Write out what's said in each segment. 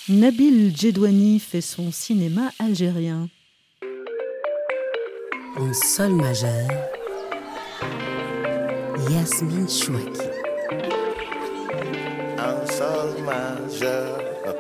Nabil Djedouani fait son cinéma algérien. En sol majeur, Yasmine Chouaki. En sol majeur.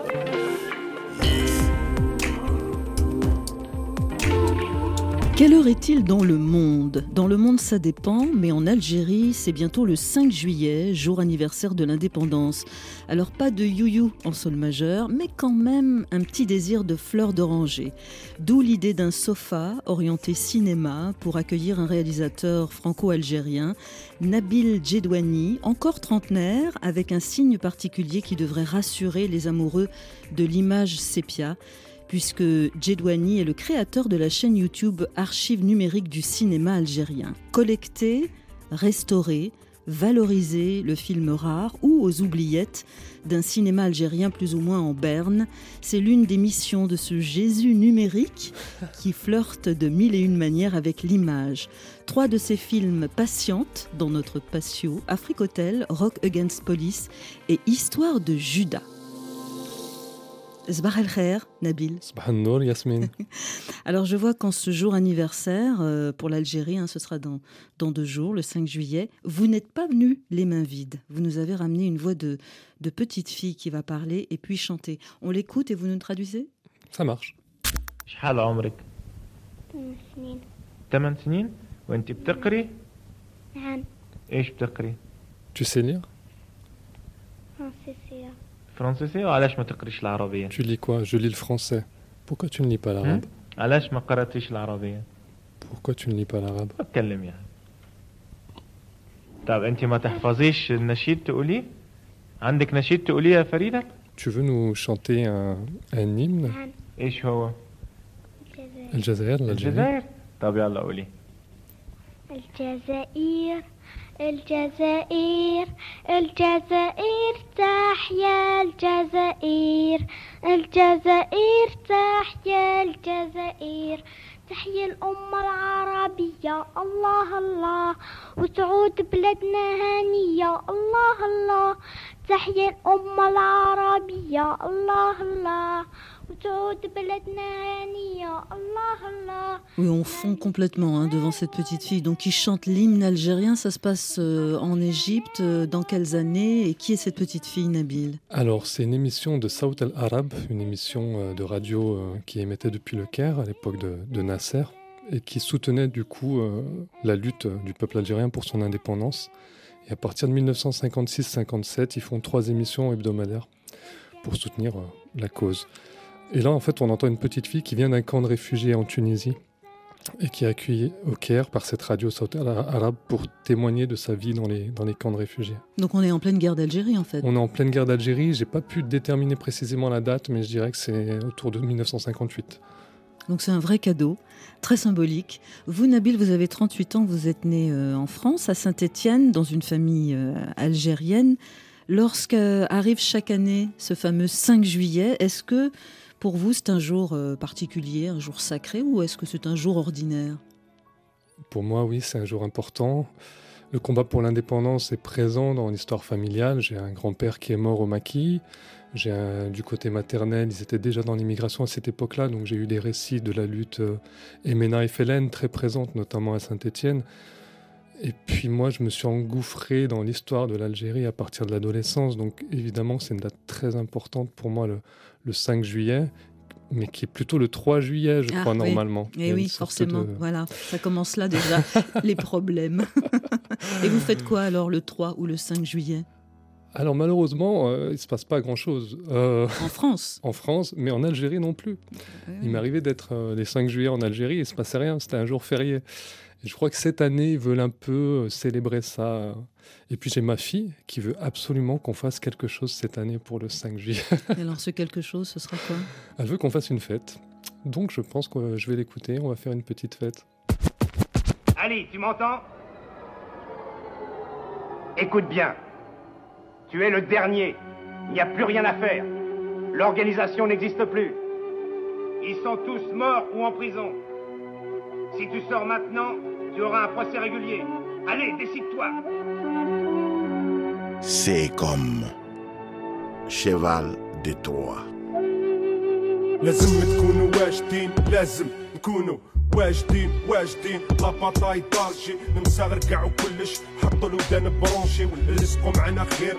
Quelle heure est-il dans le monde ? Dans le monde, ça dépend, mais en Algérie, c'est bientôt le 5 juillet, jour anniversaire de l'indépendance. Alors pas de you-you en sol majeur, mais quand même un petit désir de fleurs d'oranger. D'où l'idée d'un sofa orienté cinéma pour accueillir un réalisateur franco-algérien, Nabil Djedouani, encore trentenaire, avec un signe particulier qui devrait rassurer les amoureux de l'image sépia, puisque Djedouani est le créateur de la chaîne YouTube Archives numériques du cinéma algérien. Collecter, restaurer, valoriser le film rare ou aux oubliettes d'un cinéma algérien plus ou moins en berne, c'est l'une des missions de ce Jésus numérique qui flirte de mille et une manières avec l'image. 3 de ses films patientent dans notre patio, Afrique Hotel, Rock Against Police et Histoire de Judas. Sbah el-Khair, Nabil. Sbah el-Nour, Yasmine. Alors je vois qu'en ce jour anniversaire, pour l'Algérie, ce sera dans 2 jours, le 5 juillet, vous n'êtes pas venu les mains vides. Vous nous avez ramené une voix de petite fille qui va parler et puis chanter. On l'écoute et vous nous traduisez ? Ça marche. شحال عمرك؟ 8 سنين. 8 سنين وانت بتقري؟ نعم. ايش بتقري؟ Tu sais lire ? فرنسيسية. فرنسيسية وعلاش ما تقريش العربية؟ Tu lis quoi ? Je lis le français. Pourquoi tu ne lis pas l'arabe ? علاش ما قرأتيش العربية؟ Pourquoi tu ne lis pas l'arabe ? اتكلم يعني. طب انت ما تحفظيش النشيد تقوليه؟ عندك نشيد تقوليه يا فريدة؟ Tu veux nous chanter un hymne ? نعم. ايش هو؟ الجزائر. الجزائر, l'Algérie. الجزائر؟ طب يلا قولي. الجزائر الجزائر الجزائر تحيا الجزائر الجزائر تحيا الجزائر تحيا الأمة العربية الله الله وتعود بلادنا هانية الله الله تحيا الأمة العربية الله الله وتعود بلادنا هانية الله الله. Oui, on fond complètement devant cette petite fille donc qui chante l'hymne algérien. Ça se passe en Égypte. Dans quelles années et qui est cette petite fille, Nabil ? Alors, c'est une émission de Saout al-Arab, une émission de radio qui émettait depuis le Caire à l'époque de Nasser et qui soutenait du coup la lutte du peuple algérien pour son indépendance. Et à partir de 1956-57, ils font 3 émissions hebdomadaires pour soutenir la cause. Et là, en fait, on entend une petite fille qui vient d'un camp de réfugiés en Tunisie et qui est accueillie au Caire par cette radio Saout al-Arab pour témoigner de sa vie dans les camps de réfugiés. Donc on est en pleine guerre d'Algérie, en fait. On est en pleine guerre d'Algérie. J'ai pas pu déterminer précisément la date, mais je dirais que c'est autour de 1958. Donc c'est un vrai cadeau, très symbolique. Vous, Nabil, vous avez 38 ans, vous êtes né en France, à Saint-Étienne, dans une famille algérienne. Lorsqu'arrive chaque année ce fameux 5 juillet, est-ce que pour vous c'est un jour particulier, un jour sacré, ou est-ce que c'est un jour ordinaire ? Pour moi, oui, c'est un jour important. Le combat pour l'indépendance est présent dans l'histoire familiale. J'ai un grand-père qui est mort au Maquis. Du côté maternel, ils étaient déjà dans l'immigration à cette époque-là, donc j'ai eu des récits de la lutte MNA-FLN très présentes, notamment à Saint-Étienne. Et puis moi, je me suis engouffré dans l'histoire de l'Algérie à partir de l'adolescence, donc évidemment, c'est une date très importante pour moi, le 5 juillet, mais qui est plutôt le 3 juillet, je crois, normalement. Et oui, forcément, voilà, ça commence là déjà, les problèmes. Et vous faites quoi alors le 3 ou le 5 juillet ? Alors malheureusement, il ne se passe pas grand-chose. En France ? En France, mais en Algérie non plus. Oui. Il m'arrivait d'être les 5 juillet en Algérie et il ne se passait rien, c'était un jour férié. Et je crois que cette année, ils veulent un peu célébrer ça. Et puis j'ai ma fille qui veut absolument qu'on fasse quelque chose cette année pour le 5 juillet. Et alors ce quelque chose, ce sera quoi ? Elle veut qu'on fasse une fête. Donc je pense que je vais l'écouter, on va faire une petite fête. Ali, tu m'entends ? Écoute bien. Tu es le dernier. Il n'y a plus rien à faire. L'organisation n'existe plus. Ils sont tous morts ou en prison. Si tu sors maintenant, tu auras un procès régulier. Allez, décide-toi. C'est comme cheval de Troie. لازم تكونوا واجدين لازم نكونوا واجدين لا باطاي طالجي نمسا ركعوا كلش حطوا الودان برونشي لصقوا معنا خير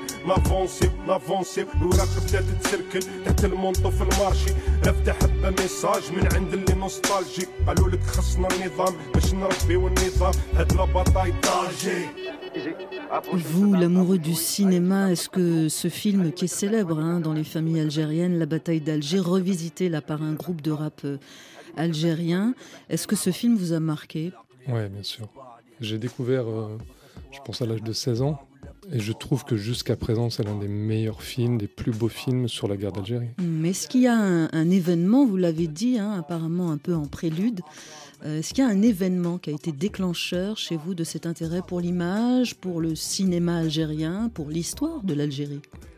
لافونسي الوراق بدات تتسركل تحت المونطو في المارشي رفد حبه ميساج من عند اللي نوستالجي قالوا لك خصنا النظام باش نربيو النظام هاد لا باطاي طالجي. Vous, l'amoureux du cinéma, est-ce que ce film qui est célèbre dans les familles algériennes, La bataille d'Alger, revisité là par un groupe de rap algérien, est-ce que ce film vous a marqué ? Oui, bien sûr. J'ai découvert, je pense à l'âge de 16 ans, et je trouve que jusqu'à présent, c'est l'un des meilleurs films, des plus beaux films sur la guerre d'Algérie. Mais est-ce qu'il y a un événement, vous l'avez dit, apparemment un peu en prélude, est-ce qu'il y a un événement qui a été déclencheur chez vous de cet intérêt pour l'image, pour le cinéma algérien, pour l'histoire de l'Algérie ?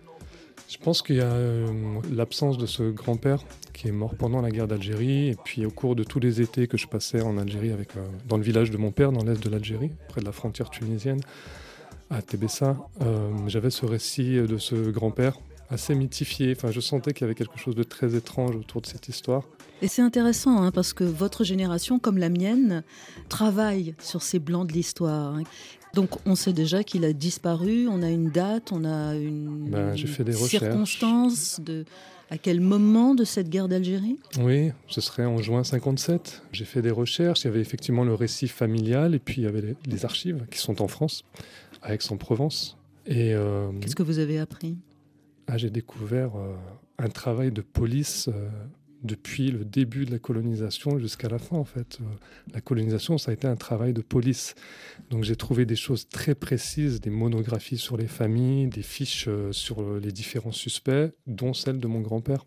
Je pense qu'il y a l'absence de ce grand-père qui est mort pendant la guerre d'Algérie, et puis au cours de tous les étés que je passais en Algérie, dans le village de mon père, dans l'est de l'Algérie, près de la frontière tunisienne, à Tébessa, j'avais ce récit de ce grand-père assez mythifié. Enfin, je sentais qu'il y avait quelque chose de très étrange autour de cette histoire. Et c'est intéressant parce que votre génération, comme la mienne, travaille sur ces blancs de l'histoire. Donc on sait déjà qu'il a disparu, on a une date, on a une j'ai fait des circonstance à quel moment de cette guerre d'Algérie ? Oui, ce serait en juin 57. J'ai fait des recherches, il y avait effectivement le récit familial et puis il y avait les archives qui sont en France, à Aix-en-Provence. Et qu'est-ce que vous avez appris ? J'ai découvert un travail de police depuis le début de la colonisation jusqu'à la fin, en fait. La colonisation, ça a été un travail de police. Donc j'ai trouvé des choses très précises, des monographies sur les familles, des fiches sur les différents suspects, dont celle de mon grand-père.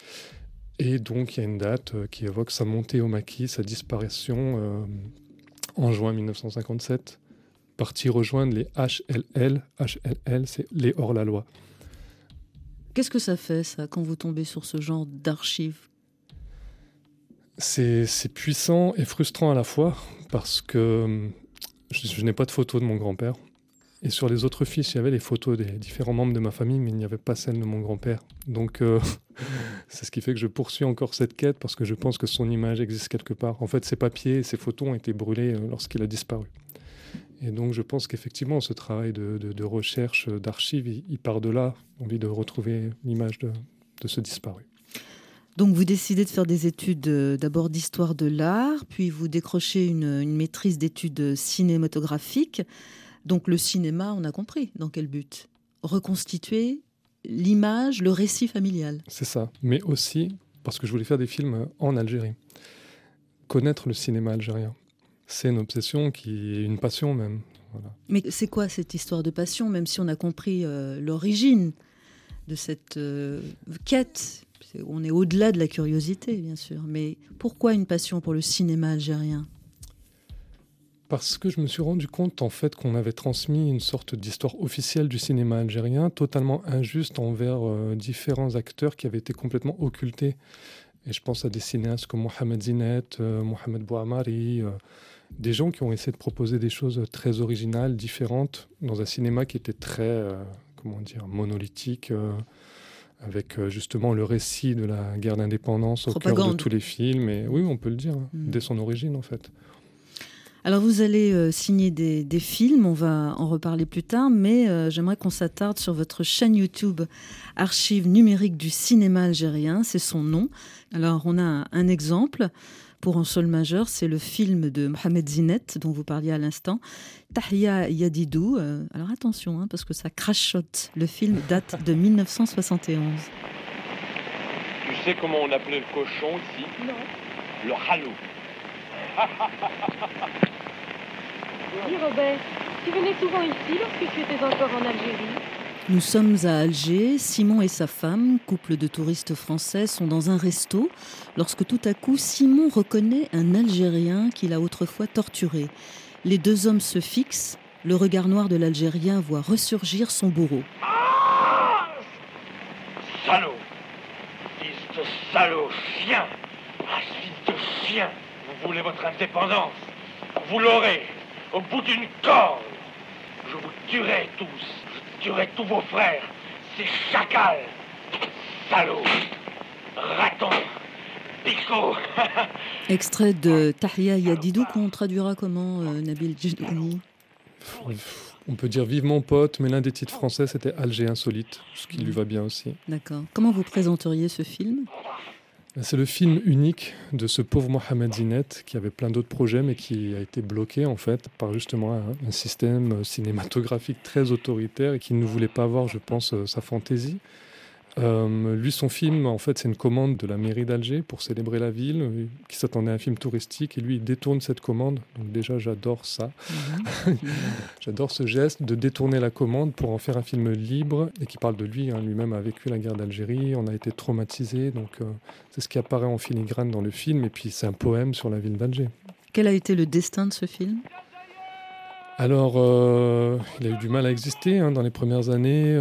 Et donc il y a une date qui évoque sa montée au maquis, sa disparition en juin 1957. Parti rejoindre les HLL. HLL, c'est les hors-la-loi. Qu'est-ce que ça fait, ça, quand vous tombez sur ce genre d'archives ? C'est puissant et frustrant à la fois, parce que je n'ai pas de photos de mon grand-père. Et sur les autres fiches, il y avait les photos des différents membres de ma famille, mais il n'y avait pas celle de mon grand-père. Donc c'est ce qui fait que je poursuis encore cette quête, parce que je pense que son image existe quelque part. En fait, ses papiers et ses photos ont été brûlés lorsqu'il a disparu. Et donc je pense qu'effectivement, ce travail de recherche, d'archives, il part de là, envie de retrouver l'image de ce disparu. Donc vous décidez de faire des études d'abord d'histoire de l'art, puis vous décrochez une maîtrise d'études cinématographiques. Donc le cinéma, on a compris dans quel but ? Reconstituer l'image, le récit familial. C'est ça, mais aussi parce que je voulais faire des films en Algérie. Connaître le cinéma algérien. C'est une obsession qui est une passion même. Voilà. Mais c'est quoi cette histoire de passion, même si on a compris l'origine de cette quête ? On est au-delà de la curiosité, bien sûr. Mais pourquoi une passion pour le cinéma algérien ? Parce que je me suis rendu compte en fait qu'on avait transmis une sorte d'histoire officielle du cinéma algérien, totalement injuste envers différents acteurs qui avaient été complètement occultés. Et je pense à des cinéastes comme Mohamed Zinet, Mohamed Bouamari, des gens qui ont essayé de proposer des choses très originales, différentes, dans un cinéma qui était très, monolithique, avec justement le récit de la guerre d'indépendance au cœur de tous les films. Et oui, on peut le dire, dès son origine en fait. Alors vous allez signer des films, on va en reparler plus tard, mais j'aimerais qu'on s'attarde sur votre chaîne YouTube Archives numériques du cinéma algérien, c'est son nom. Alors on a un exemple pour un sol majeur, c'est le film de Mohamed Zinet dont vous parliez à l'instant, Tahia Yadidou. Alors attention, parce que ça crachote, le film date de 1971. Tu sais comment on appelait le cochon ici ? Non. Le halou. Dis Robert, tu venais souvent ici lorsque tu étais encore en Algérie ? Nous sommes à Alger. Simon et sa femme, couple de touristes français, sont dans un resto lorsque tout à coup Simon reconnaît un Algérien qu'il a autrefois torturé. Les deux hommes se fixent. Le regard noir de l'Algérien voit ressurgir son bourreau. Ah ! Salaud ! Fils de salaud, chien ! Ah, fils de chien ! Vous voulez votre indépendance ? Vous l'aurez, au bout d'une corde. Je vous tuerai tous. Je tuerai tous vos frères. Ces chacals. Salauds. Ratons. Pico. Extrait de Tahia Yadidou qu'on traduira comment, Nabil Jedouani? On peut dire vivement pote, mais l'un des titres français c'était Alger insolite, ce qui lui va bien aussi. D'accord. Comment vous présenteriez ce film? C'est le film unique de ce pauvre Mohamed Zinet qui avait plein d'autres projets mais qui a été bloqué en fait par justement un système cinématographique très autoritaire et qui ne voulait pas avoir, je pense, sa fantaisie. Lui, son film, en fait, c'est une commande de la mairie d'Alger pour célébrer la ville, qui s'attendait à un film touristique, et lui, il détourne cette commande. Donc déjà, j'adore ça. J'adore ce geste de détourner la commande pour en faire un film libre, et qui parle de lui. Lui-même a vécu la guerre d'Algérie, on a été traumatisé, donc c'est ce qui apparaît en filigrane dans le film, et puis c'est un poème sur la ville d'Alger. Quel a été le destin de ce film ? Alors, il a eu du mal à exister dans les premières années.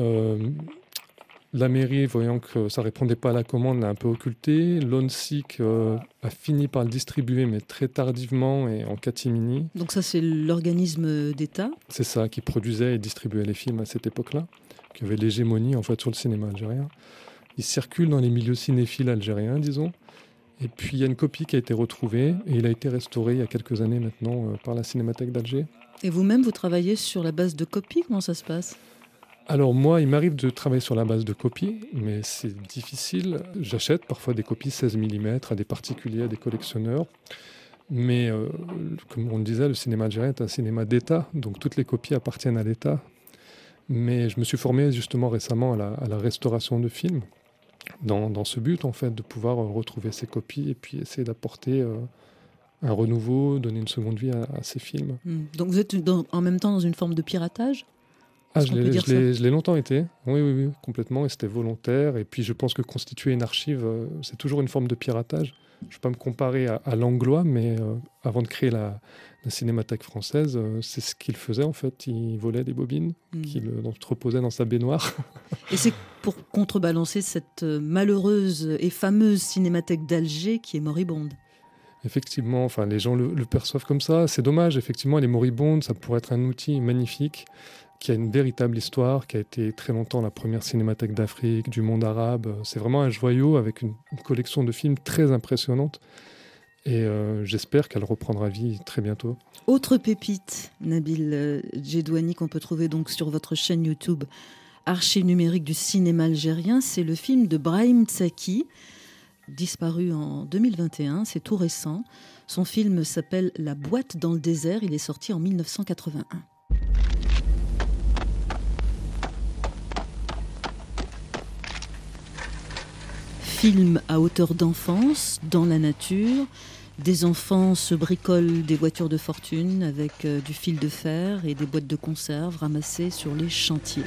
La mairie, voyant que ça ne répondait pas à la commande, l'a un peu occulté. l'ONSIC a fini par le distribuer, mais très tardivement et en catimini. Donc ça, c'est l'organisme d'État ? C'est ça, qui produisait et distribuait les films à cette époque-là, qui avait l'hégémonie en fait, sur le cinéma algérien. Il circule dans les milieux cinéphiles algériens, disons. Et puis il y a une copie qui a été retrouvée, et il a été restauré il y a quelques années maintenant par la Cinémathèque d'Alger. Et vous-même, vous travaillez sur la base de copies ? Comment ça se passe ? Alors moi, il m'arrive de travailler sur la base de copies, mais c'est difficile. J'achète parfois des copies 16 mm à des particuliers, à des collectionneurs. Mais comme on le disait, le cinéma algérien est un cinéma d'État, donc toutes les copies appartiennent à l'État. Mais je me suis formé justement récemment à la restauration de films, dans ce but en fait, de pouvoir retrouver ces copies et puis essayer d'apporter un renouveau, donner une seconde vie à ces films. Donc vous êtes en même temps dans une forme de piratage ? Je l'ai longtemps été, oui, complètement, et c'était volontaire. Et puis je pense que constituer une archive, c'est toujours une forme de piratage. Je ne vais pas me comparer à Langlois, mais avant de créer la Cinémathèque française, c'est ce qu'il faisait en fait. Il volait des bobines qu'il entreposait dans sa baignoire. Et c'est pour contrebalancer cette malheureuse et fameuse Cinémathèque d'Alger qui est moribonde. Effectivement, enfin, les gens le perçoivent comme ça. C'est dommage, effectivement, elle est moribonde. Ça pourrait être un outil magnifique qui a une véritable histoire, qui a été très longtemps la première cinémathèque d'Afrique, du monde arabe. C'est vraiment un joyau avec une collection de films très impressionnante. Et j'espère qu'elle reprendra vie très bientôt. Autre pépite, Nabil Jedouani, qu'on peut trouver donc sur votre chaîne YouTube Archives numériques du cinéma algérien, c'est le film de Brahim Tsaki, disparu en 2021, c'est tout récent. Son film s'appelle La boîte dans le désert, il est sorti en 1981. Film à hauteur d'enfance, dans la nature. Des enfants se bricolent des voitures de fortune avec du fil de fer et des boîtes de conserve ramassées sur les chantiers.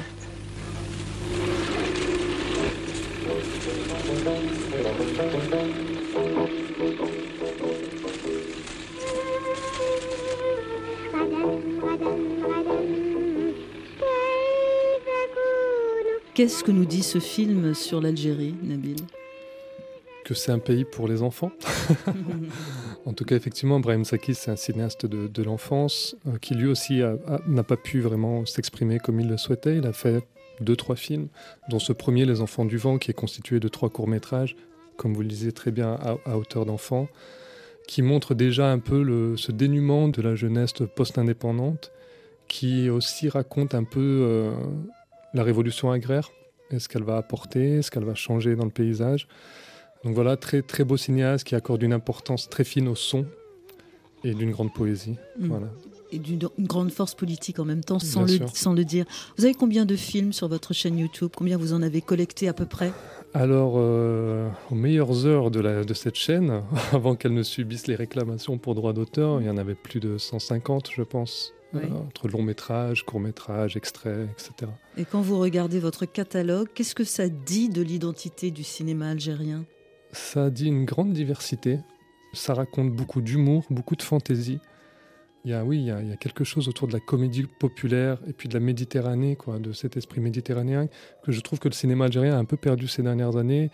Qu'est-ce que nous dit ce film sur l'Algérie, Nabil ? Que c'est un pays pour les enfants. En tout cas, effectivement, Brahim Tsaki, c'est un cinéaste de l'enfance qui lui aussi n'a pas pu vraiment s'exprimer comme il le souhaitait. Il a fait 2-3 films, dont ce premier, Les Enfants du Vent, qui est constitué de 3 courts-métrages, comme vous le disiez très bien, à hauteur d'enfant, qui montre déjà un peu ce dénuement de la jeunesse post-indépendante, qui aussi raconte un peu la révolution agraire, et ce qu'elle va apporter, ce qu'elle va changer dans le paysage. Donc voilà, très, très beau cinéaste qui accorde une importance très fine au son et d'une grande poésie. Voilà. Et d'une grande force politique en même temps, sans le dire. Vous avez combien de films sur votre chaîne YouTube ? Combien vous en avez collecté à peu près ? Alors, aux meilleures heures de cette chaîne, avant qu'elle ne subisse les réclamations pour droit d'auteur, il y en avait plus de 150, je pense. Oui. Entre long métrage, court métrage, extraits, etc. Et quand vous regardez votre catalogue, qu'est-ce que ça dit de l'identité du cinéma algérien ? Ça dit une grande diversité, ça raconte beaucoup d'humour, beaucoup de fantaisie. Il y a quelque chose autour de la comédie populaire et puis de la Méditerranée, de cet esprit méditerranéen, que je trouve que le cinéma algérien a un peu perdu ces dernières années.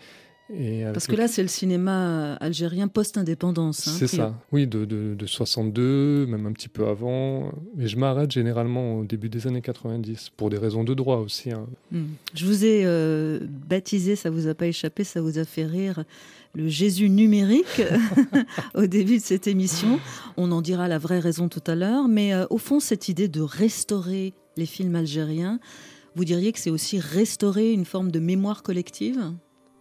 Parce que là, c'est le cinéma algérien post-indépendance. C'est ça, oui, de 62, même un petit peu avant. Mais je m'arrête généralement au début des années 90, pour des raisons de droit aussi. Je vous ai baptisé, ça vous a pas échappé, ça vous a fait rire, le Jésus numérique au début de cette émission. On en dira la vraie raison tout à l'heure. Mais au fond, cette idée de restaurer les films algériens, vous diriez que c'est aussi restaurer une forme de mémoire collective ?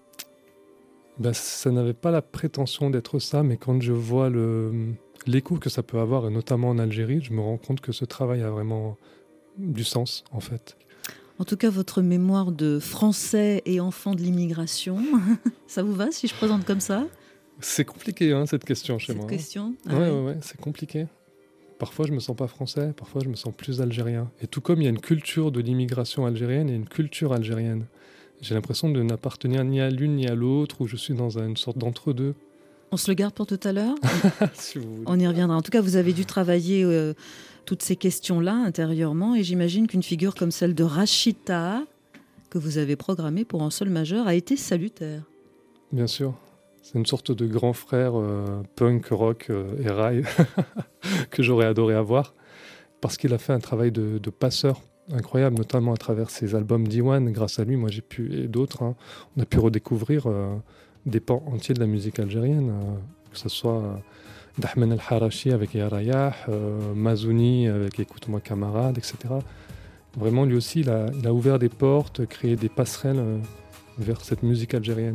Ça n'avait pas la prétention d'être ça, mais quand je vois l'écho que ça peut avoir, et notamment en Algérie, je me rends compte que ce travail a vraiment du sens, en fait. En tout cas, votre mémoire de français et enfant de l'immigration, ça vous va si je présente comme ça ? C'est compliqué, cette question chez moi. Cette question ? Ouais, c'est compliqué. Parfois, je me sens pas français, parfois, je me sens plus algérien. Et tout comme il y a une culture de l'immigration algérienne, il y a une culture algérienne. J'ai l'impression de n'appartenir ni à l'une ni à l'autre, où je suis dans une sorte d'entre-deux. On se le garde pour tout à l'heure ? Si vous voulez. On y reviendra. En tout cas, vous avez dû travailler toutes ces questions-là intérieurement, et j'imagine qu'une figure comme celle de Rachida, que vous avez programmée pour un sol majeur, a été salutaire. Bien sûr. C'est une sorte de grand frère punk, rock et rail que j'aurais adoré avoir, parce qu'il a fait un travail de passeur incroyable, notamment à travers ses albums Diwan. Grâce à lui, moi et d'autres, on a pu redécouvrir des pans entiers de la musique algérienne, que ce soit Dahmen El-Harachi avec Ya Rayah, Mazouni avec Écoute-moi camarade, etc. Vraiment, lui aussi, il a ouvert des portes, créé des passerelles vers cette musique algérienne.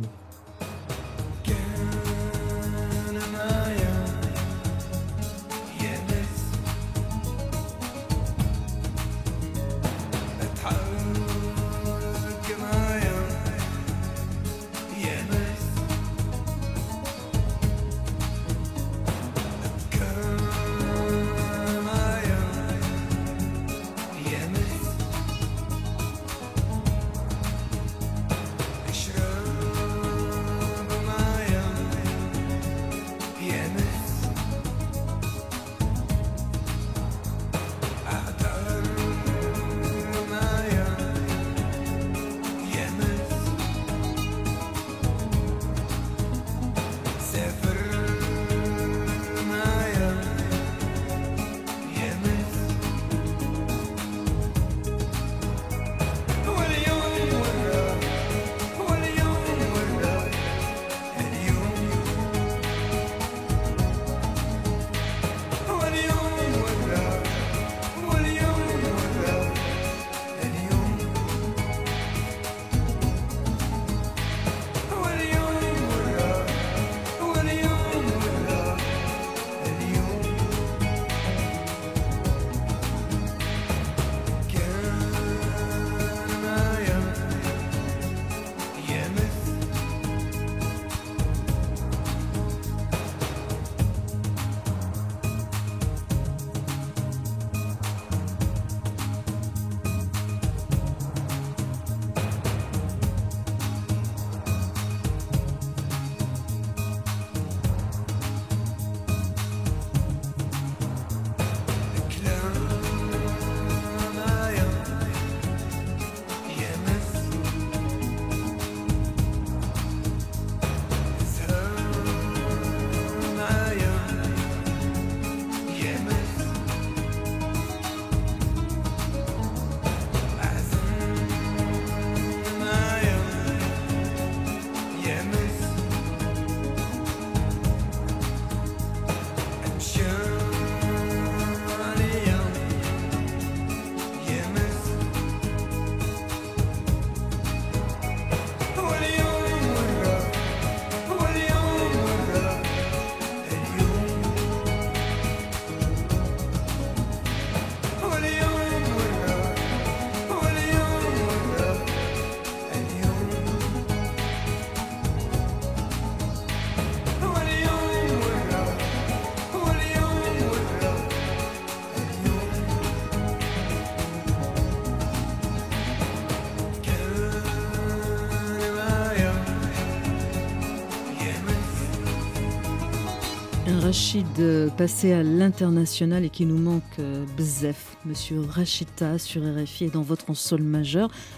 Rachid passé à l'international et qui nous manque bzef. Monsieur Rachida sur RFI et dans votre sol majeur.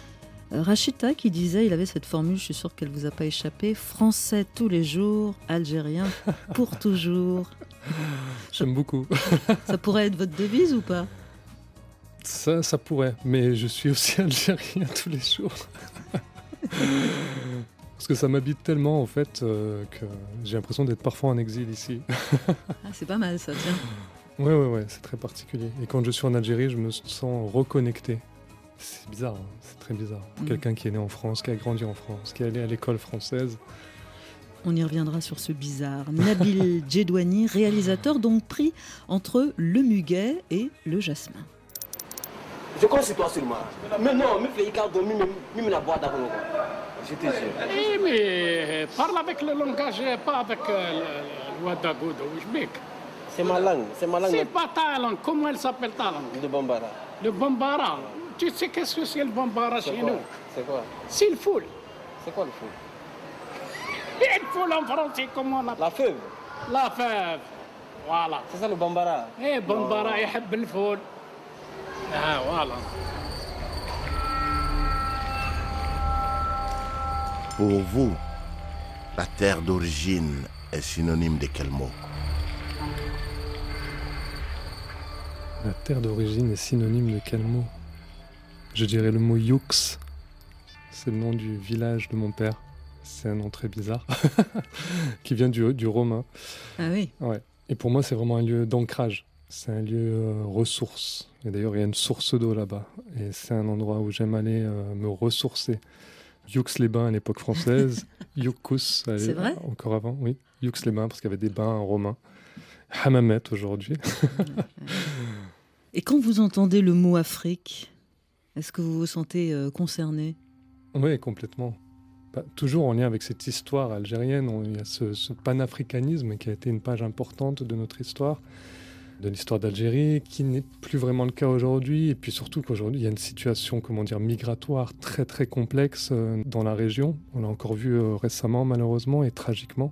Rachida qui disait, il avait cette formule, je suis sûre qu'elle ne vous a pas échappé, français tous les jours, algérien pour toujours. J'aime beaucoup. Ça pourrait être votre devise ou pas? Ça pourrait, mais je suis aussi algérien tous les jours. Parce que ça m'habite tellement en fait que j'ai l'impression d'être parfois en exil ici. Ah, c'est pas mal ça, tiens. Ouais, c'est très particulier. Et quand je suis en Algérie, je me sens reconnecté. C'est bizarre, hein, c'est très bizarre. Pour quelqu'un qui est né en France, qui a grandi en France, qui est allé à l'école française. On y reviendra sur ce bizarre. Nabil Djedouani, réalisateur donc pris entre le muguet et le jasmin. Je compte sur toi seulement. Mais non, mais fais même la boîte d'avant. Je te jure. Eh, mais parle avec le langage, pas avec le Ouagadougou, Oujbek. C'est ma langue, c'est ma langue. C'est pas ta langue. Comment elle s'appelle ta langue? Le Bambara. Le Bambara. Tu sais qu'est-ce que c'est le Bambara chez nous? C'est quoi? C'est le foule. C'est quoi le foule? Le foule en français, comment on appelle? La fève. La fève. Voilà. C'est ça le Bambara. Eh, Bambara, il aime le foule. Ah, voilà. Pour vous, la terre d'origine est synonyme de quel mot? La terre d'origine est synonyme de quel mot? Je dirais le mot Youx. C'est le nom du village de mon père. C'est un nom très bizarre, qui vient du romain. Ah oui. Ouais. Et pour moi, c'est vraiment un lieu d'ancrage. C'est un lieu ressource. Et d'ailleurs, il y a une source d'eau là-bas. Et c'est un endroit où j'aime aller me ressourcer. Youx-les-Bains à l'époque française. Youcous, c'est vrai? Encore avant, oui. Youx-les-Bains, parce qu'il y avait des bains romains. Hammamet aujourd'hui. Et quand vous entendez le mot Afrique, est-ce que vous vous sentez concerné? Oui, complètement. Toujours en lien avec cette histoire algérienne, il y a ce panafricanisme qui a été une page importante de notre histoire, de l'histoire d'Algérie, qui n'est plus vraiment le cas aujourd'hui. Et puis surtout qu'aujourd'hui, il y a une situation, migratoire très très complexe dans la région. On l'a encore vu récemment, malheureusement, et tragiquement.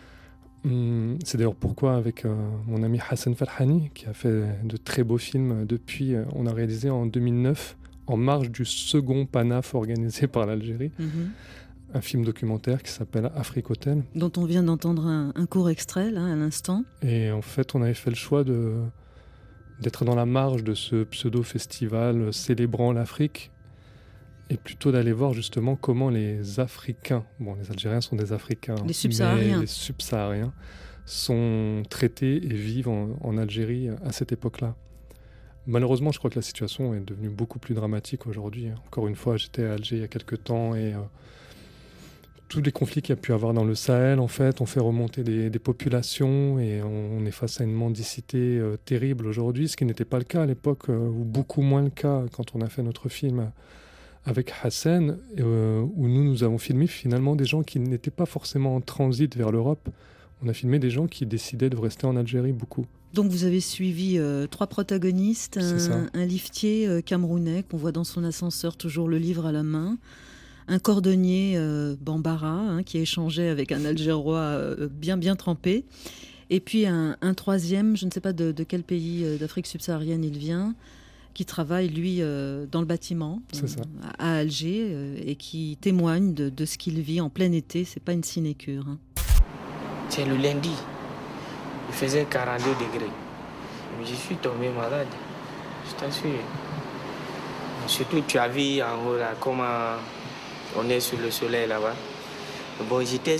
C'est d'ailleurs pourquoi, avec mon ami Hassan Farhani, qui a fait de très beaux films depuis, on a réalisé en 2009, en marge du second Panaf organisé par l'Algérie, un film documentaire qui s'appelle Afrique Hotel. Dont on vient d'entendre un court extrait, là, à l'instant. Et en fait, on avait fait le choix d'être dans la marge de ce pseudo-festival célébrant l'Afrique, et plutôt d'aller voir justement comment les Africains, les Algériens sont des Africains, les subsahariens, mais les subsahariens sont traités et vivent en Algérie à cette époque-là. Malheureusement, je crois que la situation est devenue beaucoup plus dramatique aujourd'hui. Encore une fois, j'étais à Alger il y a quelques temps et tous les conflits qu'il y a pu avoir dans le Sahel, en fait, ont fait remonter des populations et on est face à une mendicité terrible aujourd'hui, ce qui n'était pas le cas à l'époque, ou beaucoup moins le cas quand on a fait notre film avec Hassan, où nous avons filmé finalement des gens qui n'étaient pas forcément en transit vers l'Europe. On a filmé des gens qui décidaient de rester en Algérie beaucoup. Donc vous avez suivi 3 protagonistes, un liftier camerounais qu'on voit dans son ascenseur, toujours le livre à la main, un cordonnier Bambara qui échangeait avec un Algérois bien trempé, et puis un troisième, je ne sais pas de quel pays d'Afrique subsaharienne il vient, qui travaille, lui, dans le bâtiment, à Alger, et qui témoigne de ce qu'il vit en plein été. C'est pas une sinécure. C'est le lundi. Il faisait 42 degrés. Je suis tombé malade, je t'assure. Surtout, tu as vu en haut, là, comment on est sur le soleil là-bas. Bon, j'étais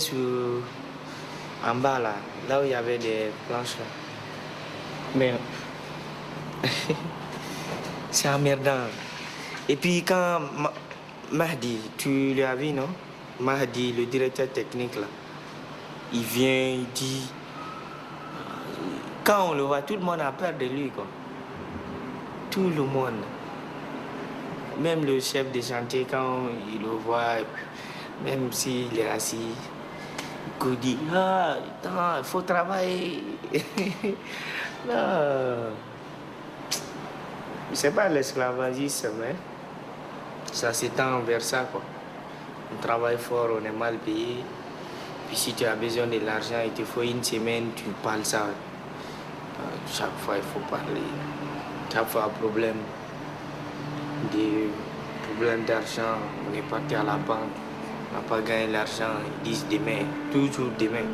en bas, là où il y avait des planches. Là. Mais c'est emmerdant. Et puis quand Mahdi, tu l'as vu, non? Mahdi, le directeur technique, là, il vient, il dit... Quand on le voit, tout le monde a peur de lui, quoi. Tout le monde. Même le chef de chantier, quand il le voit, même s'il est assis, il dit « Ah, attends, il faut travailler. » Non. C'est pas l'esclavagisme, mais ça s'étend vers ça, quoi. On travaille fort, on est mal payé. Puis si tu as besoin de l'argent, il te faut une semaine, tu parles ça. Chaque fois, il faut parler. Chaque fois, problème de problème d'argent, on est parti à la banque, on n'a pas gagné l'argent, ils disent demain, toujours demain.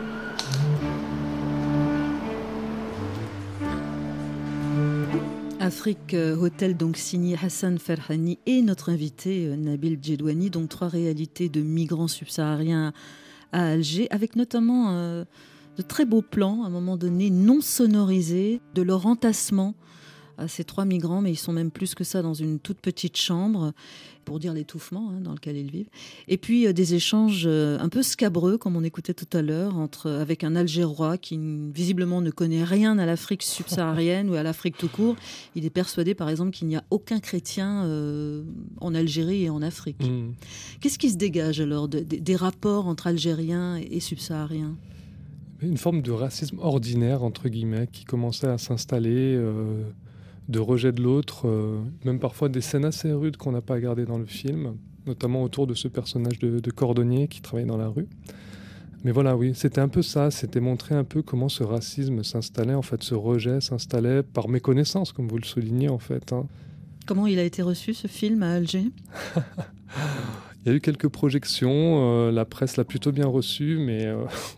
Afrique Hotel, donc signé Hassan Ferhani et notre invité Nabil Djedouani, donc 3 réalités de migrants subsahariens à Alger, avec notamment de très beaux plans, à un moment donné, non sonorisés, de leur entassement à ces 3 migrants, mais ils sont même plus que ça dans une toute petite chambre, pour dire l'étouffement dans lequel ils vivent. Et puis des échanges un peu scabreux, comme on écoutait tout à l'heure, avec un Algérois qui visiblement ne connaît rien à l'Afrique subsaharienne ou à l'Afrique tout court. Il est persuadé, par exemple, qu'il n'y a aucun chrétien en Algérie et en Afrique. Qu'est-ce qui se dégage alors des rapports entre Algériens et subsahariens ? Une forme de racisme ordinaire, entre guillemets, qui commençait à s'installer, de rejet de l'autre, même parfois des scènes assez rudes qu'on n'a pas gardées dans le film, notamment autour de ce personnage de cordonnier qui travaille dans la rue. Mais voilà, oui, c'était un peu ça, c'était montrer un peu comment ce racisme s'installait, en fait, ce rejet s'installait par méconnaissance, comme vous le soulignez, en fait. Comment il a été reçu, ce film, à Alger ? Il y a eu quelques projections, la presse l'a plutôt bien reçu, mais...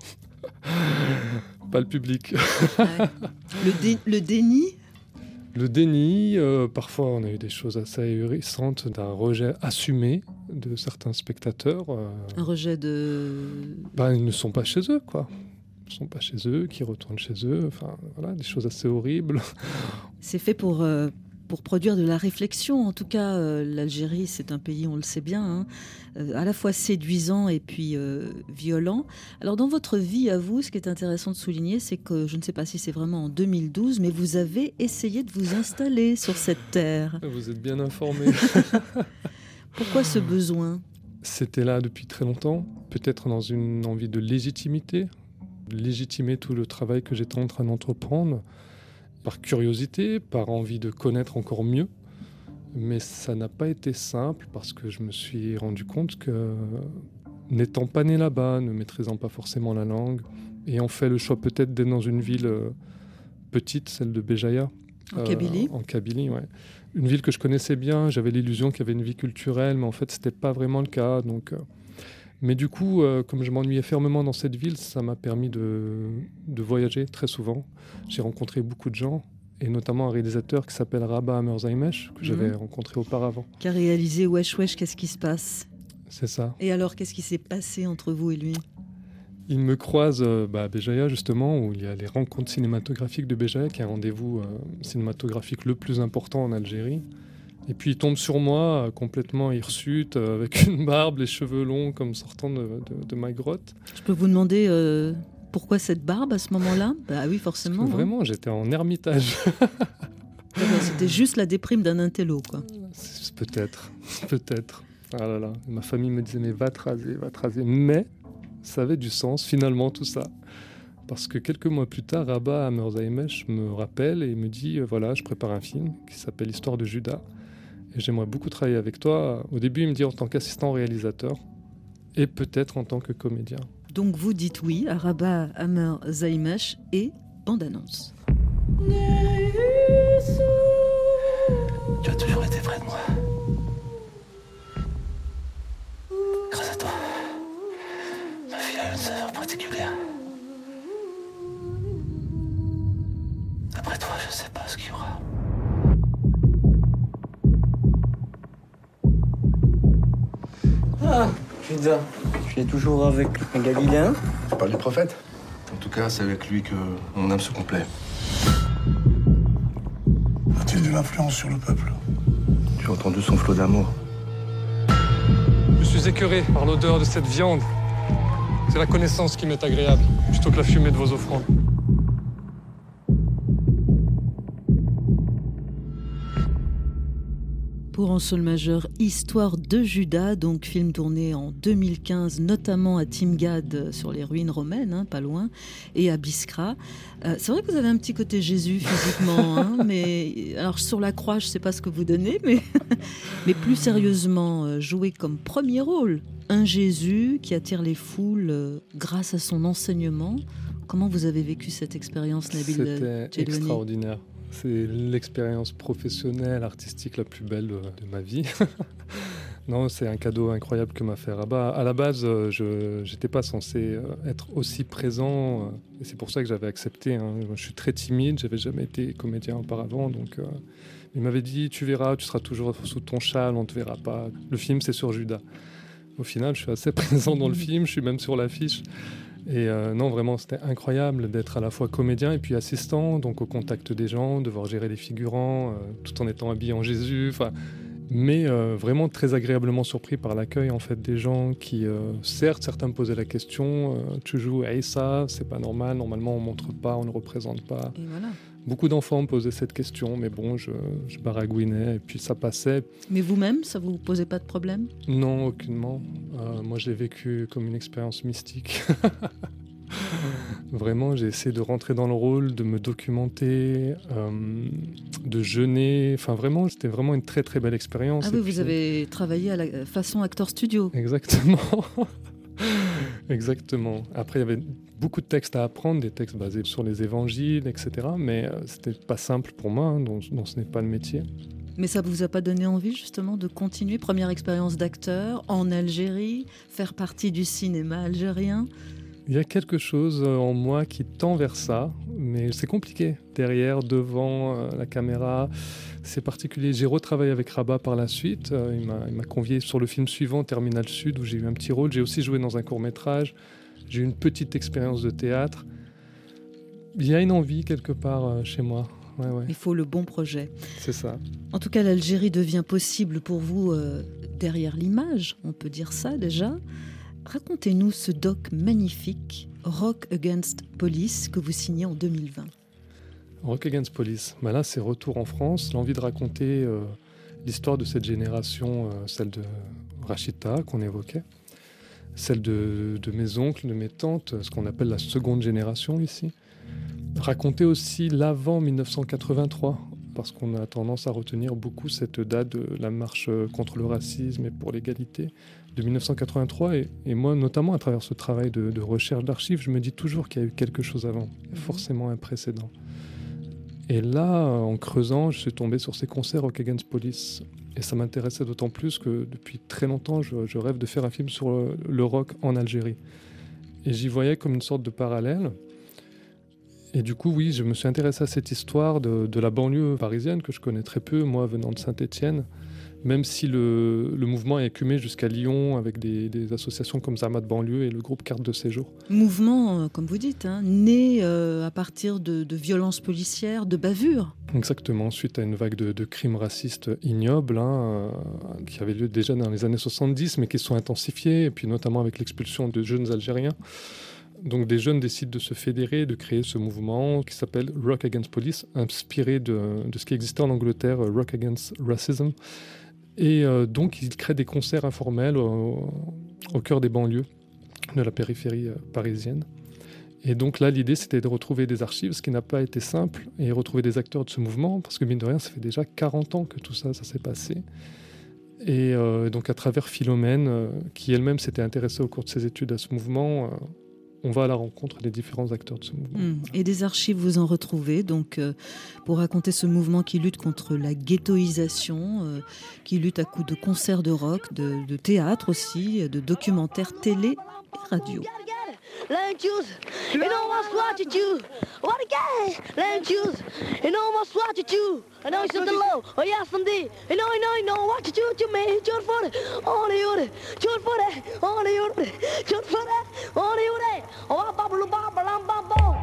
pas le public. Le déni ? Le déni, parfois on a eu des choses assez ahurissantes, d'un rejet assumé de certains spectateurs. Un rejet de... ils ne sont pas chez eux, quoi. Ils ne sont pas chez eux, qui retournent chez eux, enfin voilà, des choses assez horribles. C'est fait pour produire de la réflexion. En tout cas, l'Algérie, c'est un pays, on le sait bien, à la fois séduisant et puis violent. Alors, dans votre vie, à vous, ce qui est intéressant de souligner, c'est que, je ne sais pas si c'est vraiment en 2012, mais vous avez essayé de vous installer sur cette terre. Vous êtes bien informé. Pourquoi ce besoin ? C'était là depuis très longtemps, peut-être dans une envie de légitimité, de légitimer tout le travail que j'étais en train d'entreprendre, par curiosité, par envie de connaître encore mieux. Mais ça n'a pas été simple parce que je me suis rendu compte que, n'étant pas né là-bas, ne maîtrisant pas forcément la langue, ayant fait le choix peut-être d'être dans une ville petite, celle de Béjaïa. En Kabylie ? En Kabylie, ouais. Une ville que je connaissais bien, j'avais l'illusion qu'il y avait une vie culturelle, mais en fait, c'était pas vraiment le cas. Donc... Mais du coup, comme je m'ennuyais fermement dans cette ville, ça m'a permis de voyager très souvent. J'ai rencontré beaucoup de gens, et notamment un réalisateur qui s'appelle Rabah Amer Zaimesh, que j'avais rencontré auparavant. Qui a réalisé Wesh Wesh, qu'est-ce qui se passe ? C'est ça. Et alors, qu'est-ce qui s'est passé entre vous et lui ? Il me croise à Béjaïa, justement, où il y a les rencontres cinématographiques de Béjaïa, qui est un rendez-vous cinématographique le plus important en Algérie. Et puis il tombe sur moi, complètement hirsute, avec une barbe, les cheveux longs, comme sortant de ma grotte. Je peux vous demander pourquoi cette barbe à ce moment-là ? Bah oui, forcément. Parce que vraiment, j'étais en ermitage. C'était juste la déprime d'un intello, quoi. Peut-être. Ah là là, ma famille me disait, mais va te raser. Mais ça avait du sens, finalement, tout ça. Parce que quelques mois plus tard, Rabah Amer Zaimesh me rappelle et me dit, voilà, je prépare un film qui s'appelle Histoire de Judas. Et j'aimerais beaucoup travailler avec toi. Au début, il me dit en tant qu'assistant réalisateur et peut-être en tant que comédien. Donc vous dites oui à Rabah Amer Zaimesh et bande-annonce. Tu as toujours été près de moi. Grâce à toi, ma fille a une saveur particulière. Après toi, je sais pas ce qu'il y aura. Ah, putain, tu es toujours avec un Galiléen ? Tu parles du prophète ? En tout cas, c'est avec lui que mon âme se complaît. A-t-il de l'influence sur le peuple ? Tu as entendu son flot d'amour. Je suis écœuré par l'odeur de cette viande. C'est la connaissance qui m'est agréable, plutôt que la fumée de vos offrandes. Pour En Sol majeur, Histoire de Judas, donc film tourné en 2015, notamment à Timgad, sur les ruines romaines, pas loin, et à Biskra. C'est vrai que vous avez un petit côté Jésus physiquement, mais alors sur la croix, je ne sais pas ce que vous donnez, mais plus sérieusement, jouer comme premier rôle un Jésus qui attire les foules grâce à son enseignement. Comment vous avez vécu cette expérience, Nabil Djedouani ? C'était extraordinaire. C'est l'expérience professionnelle, artistique la plus belle de ma vie. Non, c'est un cadeau incroyable que m'a fait Rabat. À la base, je n'étais pas censé être aussi présent. Et c'est pour ça que j'avais accepté. Je suis très timide, je n'avais jamais été comédien auparavant. Donc, il m'avait dit, tu verras, tu seras toujours sous ton châle, on ne te verra pas. Le film, c'est sur Judas. Au final, je suis assez présent dans le film, je suis même sur l'affiche. Et non, vraiment, c'était incroyable d'être à la fois comédien et puis assistant, donc au contact des gens, devoir gérer les figurants, tout en étant habillé en Jésus. Mais vraiment très agréablement surpris par l'accueil en fait des gens qui, certes, certains me posaient la question, tu joues Aïssa, c'est pas normal, normalement on montre pas, on ne représente pas. Et voilà. Beaucoup d'enfants me posaient cette question, mais bon, je baragouinais et puis ça passait. Mais vous-même, ça vous posait pas de problème ? Non, aucunement. Moi, je l'ai vécu comme une expérience mystique. Vraiment, j'ai essayé de rentrer dans le rôle, de me documenter, de jeûner. Enfin, vraiment, c'était vraiment une très très belle expérience. Ah oui, vous avez travaillé à la façon acteur studio. Exactement. Exactement. Après, il y avait beaucoup de textes à apprendre, des textes basés sur les évangiles, etc. Mais c'était pas simple pour moi, donc ce n'est pas le métier. Mais ça vous a pas donné envie justement de continuer ? Première expérience d'acteur en Algérie, faire partie du cinéma algérien ? Il y a quelque chose en moi qui tend vers ça, mais c'est compliqué. Derrière, devant la caméra, c'est particulier. J'ai retravaillé avec Rabat par la suite. Il m'a convié sur le film suivant, Terminal Sud, où j'ai eu un petit rôle. J'ai aussi joué dans un court-métrage. J'ai eu une petite expérience de théâtre. Il y a une envie quelque part chez moi. Ouais. Il faut le bon projet. C'est ça. En tout cas, l'Algérie devient possible pour vous derrière l'image, on peut dire ça déjà. Racontez-nous ce doc magnifique, Rock Against Police, que vous signez en 2020. Rock Against Police, là c'est retour en France, l'envie de raconter l'histoire de cette génération, celle de Rachida qu'on évoquait, celle de mes oncles, de mes tantes, ce qu'on appelle la seconde génération ici. Raconter aussi l'avant 1983, parce qu'on a tendance à retenir beaucoup cette date de la marche contre le racisme et pour l'égalité de 1983. Et moi, notamment à travers ce travail de recherche d'archives, je me dis toujours qu'il y a eu quelque chose avant, forcément un précédent. Et là, en creusant, je suis tombé sur ces concerts Rock Against Police. Et ça m'intéressait d'autant plus que depuis très longtemps, je rêve de faire un film sur le rock en Algérie. Et j'y voyais comme une sorte de parallèle. Et du coup, oui, je me suis intéressé à cette histoire de la banlieue parisienne que je connais très peu, moi venant de Saint-Étienne, même si le mouvement est écumé jusqu'à Lyon avec des associations comme Zama de banlieue et le groupe Carte de séjour. Mouvement, comme vous dites, né à partir de violences policières, de bavures. Exactement, suite à une vague de crimes racistes ignobles qui avaient lieu déjà dans les années 70, mais qui se sont intensifiés, et puis notamment avec l'expulsion de jeunes Algériens. Donc des jeunes décident de se fédérer, de créer ce mouvement qui s'appelle Rock Against Police, inspiré de ce qui existait en Angleterre, Rock Against Racism. Et donc ils créent des concerts informels au cœur des banlieues de la périphérie parisienne. Et donc là, l'idée, c'était de retrouver des archives, ce qui n'a pas été simple, et retrouver des acteurs de ce mouvement, parce que mine de rien, ça fait déjà 40 ans que tout ça s'est passé. Et donc à travers Philomène, qui elle-même s'était intéressée au cours de ses études à ce mouvement, on va à la rencontre des différents acteurs de ce mouvement. Et des archives, vous en retrouvez donc pour raconter ce mouvement qui lutte contre la ghettoisation, qui lutte à coups de concerts de rock, de théâtre aussi, de documentaires télé et radio. Let choose, you know what's what you do. What a guy, let choose, you know what's what you do. I know it's the low, oh yeah, someday. You know what you do to me. You're for it, only you, you're for it, only you, you're for it, only you. Oh, babble, babble, babble.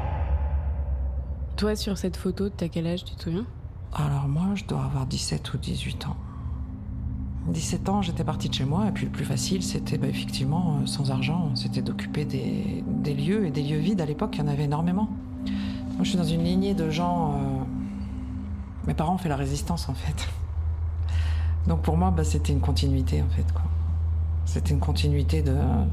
Toi, sur cette photo, t'as quel âge, tu te souviens? Alors moi, je dois avoir 17 ou 18 ans. 17 ans, j'étais partie de chez moi, et puis le plus facile, c'était effectivement, sans argent, c'était d'occuper des lieux, et des lieux vides. À l'époque, il y en avait énormément. Moi, je suis dans une lignée de gens... Mes parents ont fait la résistance, en fait. Donc pour moi, c'était une continuité, en fait, quoi. C'était une continuité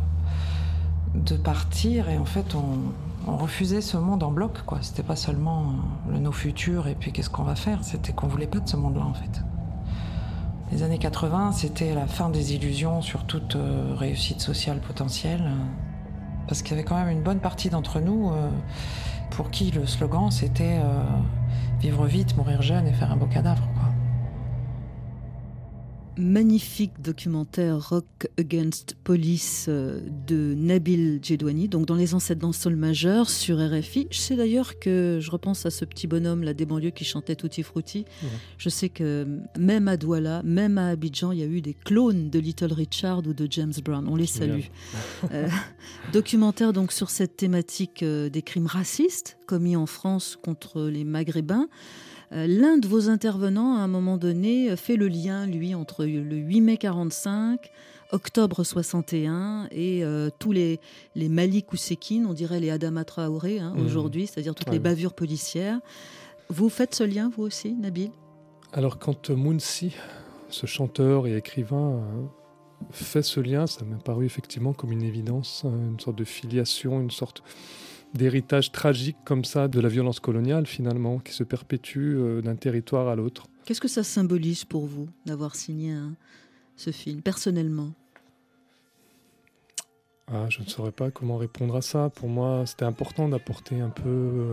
de partir, et en fait, on refusait ce monde en bloc, quoi. C'était pas seulement nos futurs, et puis qu'est-ce qu'on va faire, c'était qu'on voulait pas de ce monde-là, en fait. Les années 80, c'était la fin des illusions sur toute réussite sociale potentielle. Parce qu'il y avait quand même une bonne partie d'entre nous pour qui le slogan, c'était vivre vite, mourir jeune et faire un beau cadavre, quoi. magnifique documentaire Rock Against Police de Nabil Djedouani, donc dans Les Ancêtres dans Sol majeur sur RFI. Je sais d'ailleurs que je repense à ce petit bonhomme là des banlieues qui chantait Tutti Frutti. Ouais. Je sais que même à Douala, même à Abidjan, il y a eu des clones de Little Richard ou de James Brown. On les salue. Documentaire donc sur cette thématique des crimes racistes commis en France contre les Maghrébins. L'un de vos intervenants, à un moment donné, fait le lien, lui, entre le 8 mai 45, octobre 61 et tous les Malik Oussekine, on dirait les Adama Traoré aujourd'hui, c'est-à-dire toutes les bavures policières. Vous faites ce lien, vous aussi, Nabil ? Alors, quand Mounsi, ce chanteur et écrivain, fait ce lien, ça m'a paru effectivement comme une évidence, une sorte de filiation, une sorte d'héritage tragique comme ça de la violence coloniale finalement qui se perpétue d'un territoire à l'autre. Qu'est-ce que ça symbolise pour vous d'avoir signé ce film personnellement ? Je ne saurais pas comment répondre à ça. Pour moi, c'était important d'apporter un peu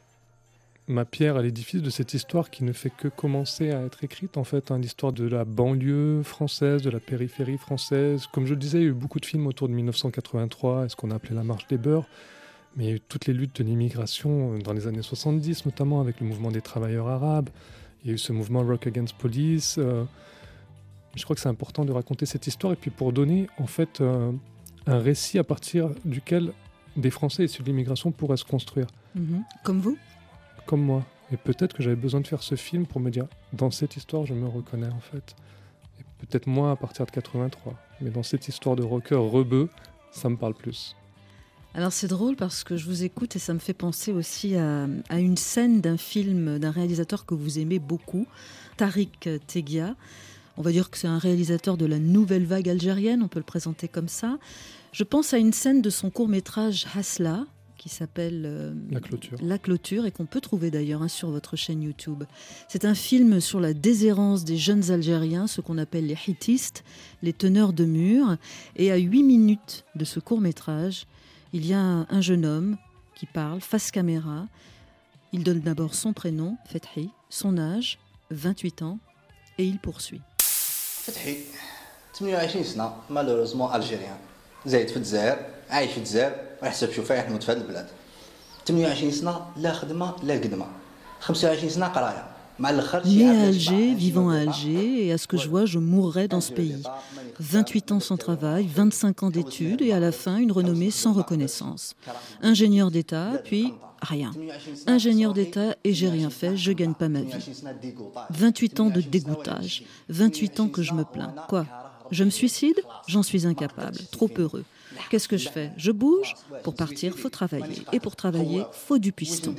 ma pierre à l'édifice de cette histoire qui ne fait que commencer à être écrite en fait, l'histoire de la banlieue française, de la périphérie française. Comme je le disais, il y a eu beaucoup de films autour de 1983 et ce qu'on a appelé la marche des beurs. Mais il y a eu toutes les luttes de l'immigration dans les années 70, notamment avec le mouvement des travailleurs arabes. Il y a eu ce mouvement Rock Against Police. Je crois que c'est important de raconter cette histoire et puis pour donner en fait un récit à partir duquel des Français issus de l'immigration pourraient se construire. Comme vous ? Comme moi. Et peut-être que j'avais besoin de faire ce film pour me dire, dans cette histoire, je me reconnais en fait. Et peut-être moins à partir de 83. Mais dans cette histoire de rocker rebeu, ça me parle plus. Alors c'est drôle parce que je vous écoute et ça me fait penser aussi à une scène d'un film d'un réalisateur que vous aimez beaucoup, Tariq Teghia. On va dire que c'est un réalisateur de la nouvelle vague algérienne, on peut le présenter comme ça. Je pense à une scène de son court-métrage Hasla, qui s'appelle La Clôture et qu'on peut trouver d'ailleurs sur votre chaîne YouTube. C'est un film sur la déshérence des jeunes Algériens, ce qu'on appelle les hittistes, les teneurs de murs. Et à 8 minutes de ce court-métrage, il y a un jeune homme qui parle face caméra. Il donne d'abord son prénom, Fethi, son âge, 28 ans, et il poursuit. Fethi, 28 سنة, malheureusement algérien. زايد في الجزائر, عايش في الجزائر, ويحسب شوفه يحمد في هذه البلاد. 28 سنة, لا خدمة, لا قدمة. 25 سنة قراية. Né à Alger, vivant à Alger, et à ce que je vois, je mourrais dans ce pays. 28 ans sans travail, 25 ans d'études, et à la fin, une renommée sans reconnaissance. Ingénieur d'État, puis rien. Ingénieur d'État et j'ai rien fait, je gagne pas ma vie. 28 ans de dégoûtage, 28 ans que je me plains. Quoi ? Je me suicide ? J'en suis incapable, trop heureux. Qu'est-ce que je fais ? Je bouge. Pour partir, faut travailler. Et pour travailler, faut du piston.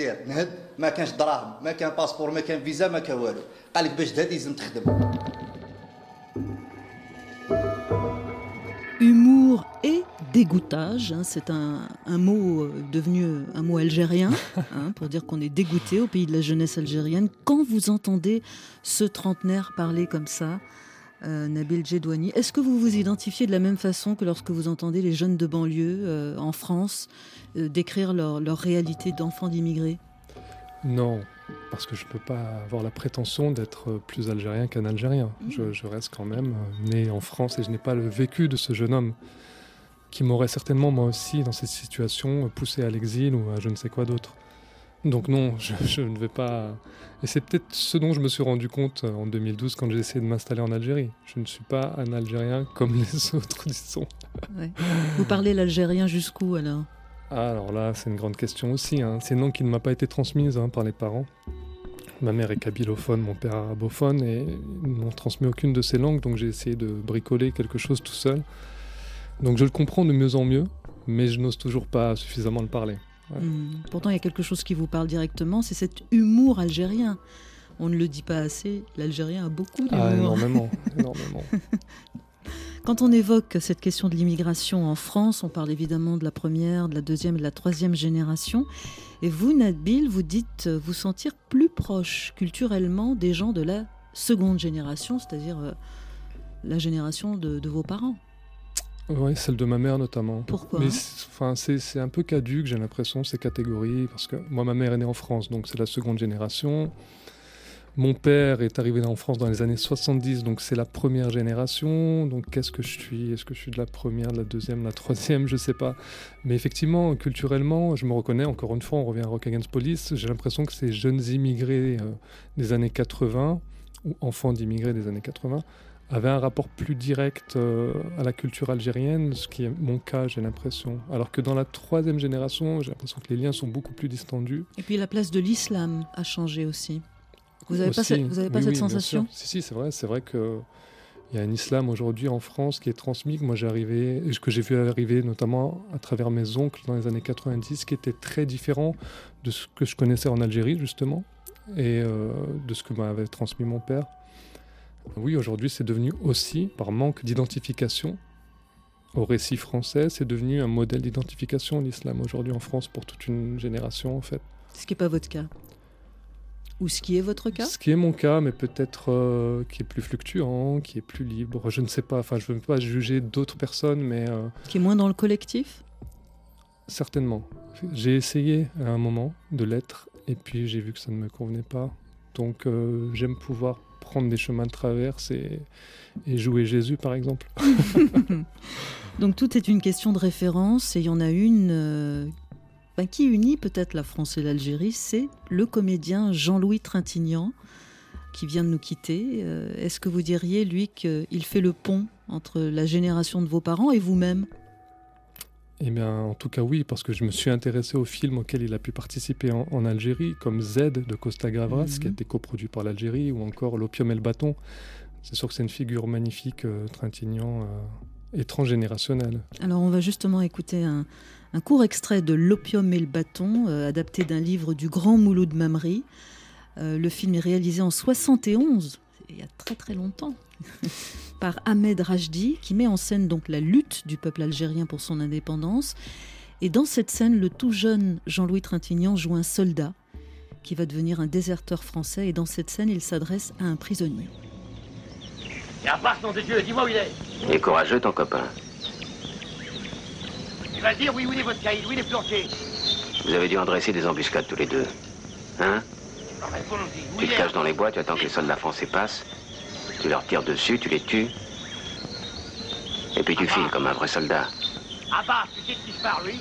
Humour et dégoûtage, c'est un mot devenu un mot algérien, pour dire qu'on est dégoûté au pays de la jeunesse algérienne. Quand vous entendez ce trentenaire parler comme ça, Nabil Djedouani, est-ce que vous vous identifiez de la même façon que lorsque vous entendez les jeunes de banlieue en France décrire leur réalité d'enfants d'immigrés ? Non, parce que je ne peux pas avoir la prétention d'être plus algérien qu'un Algérien. Je reste quand même né en France et je n'ai pas le vécu de ce jeune homme qui m'aurait certainement, moi aussi, dans cette situation, poussé à l'exil ou à je ne sais quoi d'autre. Donc non, je ne vais pas... Et c'est peut-être ce dont je me suis rendu compte en 2012 quand j'ai essayé de m'installer en Algérie. Je ne suis pas un Algérien comme les autres, disons. Ouais. Vous parlez l'algérien jusqu'où alors ? Alors là, c'est une grande question aussi. C'est une langue qui ne m'a pas été transmise par les parents. Ma mère est kabylophone, mon père arabophone, et ils ne m'ont transmis aucune de ces langues, donc j'ai essayé de bricoler quelque chose tout seul. Donc je le comprends de mieux en mieux, mais je n'ose toujours pas suffisamment le parler. Ouais. Pourtant, il y a quelque chose qui vous parle directement, c'est cet humour algérien. On ne le dit pas assez, l'Algérien a beaucoup d'humour. Énormément. Quand on évoque cette question de l'immigration en France, on parle évidemment de la première, de la deuxième et de la troisième génération. Et vous, Nabil, vous dites vous sentir plus proche culturellement des gens de la seconde génération, c'est-à-dire la génération de vos parents. Oui, celle de ma mère notamment. Pourquoi ? Mais c'est un peu caduque, j'ai l'impression, ces catégories, parce que moi, ma mère est née en France, donc c'est la seconde génération. Mon père est arrivé en France dans les années 70, donc c'est la première génération. Donc qu'est-ce que je suis ? Est-ce que je suis de la première, de la deuxième, de la troisième ? Je ne sais pas. Mais effectivement, culturellement, je me reconnais, encore une fois, on revient à Rock Against Police, j'ai l'impression que ces jeunes immigrés des années 80, ou enfants d'immigrés des années 80, avaient un rapport plus direct à la culture algérienne, ce qui est mon cas, j'ai l'impression. Alors que dans la troisième génération, j'ai l'impression que les liens sont beaucoup plus distendus. Et puis la place de l'islam a changé aussi. Vous n'avez pas Oui, cette sensation ? Si, c'est vrai qu'il y a un islam aujourd'hui en France qui est transmis, que j'ai vu arriver notamment à travers mes oncles dans les années 90, qui était très différent de ce que je connaissais en Algérie, justement, et de ce que m'avait transmis mon père. Oui, aujourd'hui, c'est devenu aussi, par manque d'identification au récit français, c'est devenu un modèle d'identification, l'islam, aujourd'hui en France, pour toute une génération, en fait. Ce qui n'est pas votre cas ? Ou ce qui est votre cas ? Ce qui est mon cas, mais peut-être qui est plus fluctuant, qui est plus libre, je ne sais pas. Enfin, je ne veux pas juger d'autres personnes, mais... Qui est moins dans le collectif ? Certainement. J'ai essayé à un moment de l'être, et puis j'ai vu que ça ne me convenait pas. Donc j'aime pouvoir prendre des chemins de traverse et jouer Jésus, par exemple. Donc tout est une question de référence, et il y en a une... qui unit peut-être la France et l'Algérie, c'est le comédien Jean-Louis Trintignant, qui vient de nous quitter. Est-ce que vous diriez, lui, qu'il fait le pont entre la génération de vos parents et vous-même ? Eh bien, en tout cas, oui, parce que je me suis intéressé aux films auxquels il a pu participer en Algérie, comme Z de Costa Gavras, qui a été coproduit par l'Algérie, ou encore L'Opium et le Bâton. C'est sûr que c'est une figure magnifique, Trintignant, et transgénérationnelle. Alors, on va justement écouter un court extrait de L'Opium et le Bâton, adapté d'un livre du grand Mouloud Mamri. Le film est réalisé en 71, il y a très très longtemps, par Ahmed Rajdi, qui met en scène donc la lutte du peuple algérien pour son indépendance. Et dans cette scène, le tout jeune Jean-Louis Trintignant joue un soldat qui va devenir un déserteur français. Et dans cette scène, il s'adresse à un prisonnier. Et Abbas, nom de Dieu, dis-moi où il est. Il est courageux, ton copain. Il va le dire, oui, où il est votre caïd, où il est planqué. Vous avez dû en dresser des embuscades tous les deux. Hein? Réponds-nous-y, où Tu il te est. caches dans les bois, tu attends que les soldats français passent. Tu leur tires dessus, tu les tues. Et puis tu files comme un vrai soldat. Abbas, tu sais de qui je parle, oui.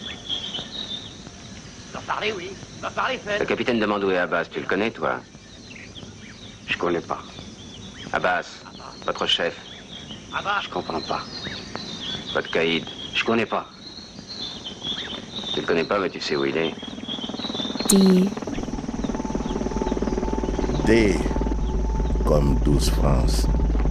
Tu vas parler, oui. Tu vas parler, fais. Le capitaine de Mandoué Abbas, tu le connais, toi? Je connais pas. Abbas, votre chef. Abbas. Je comprends pas. Votre caïd, je connais pas. Tu le connais pas, mais tu sais où il est. D comme 12 France.